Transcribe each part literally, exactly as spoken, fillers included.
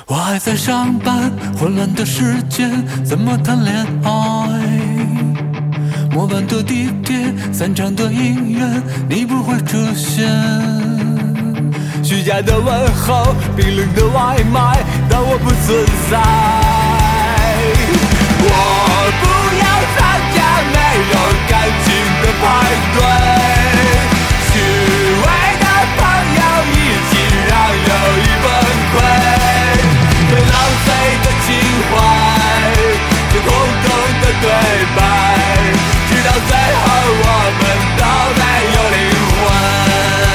我还在上班，混乱的世界怎么谈恋爱？末班的地铁，散场的音乐，你不会出现。虚假的问候，冰冷的外卖，当我不存在。我不要参加没有感情的派对，虚伪的朋友一起让友谊崩溃，被浪费的情怀，被空洞的对白，直到最后我们都没有灵魂。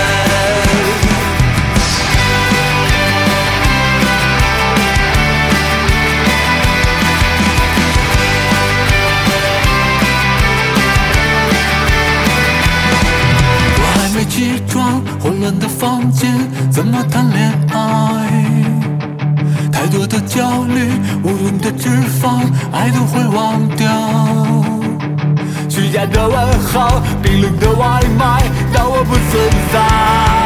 起床，混乱的房间，怎么谈恋爱？太多的焦虑，无用的脂肪，爱都会忘掉。虚假的问候，冰冷的外卖，当我不存在。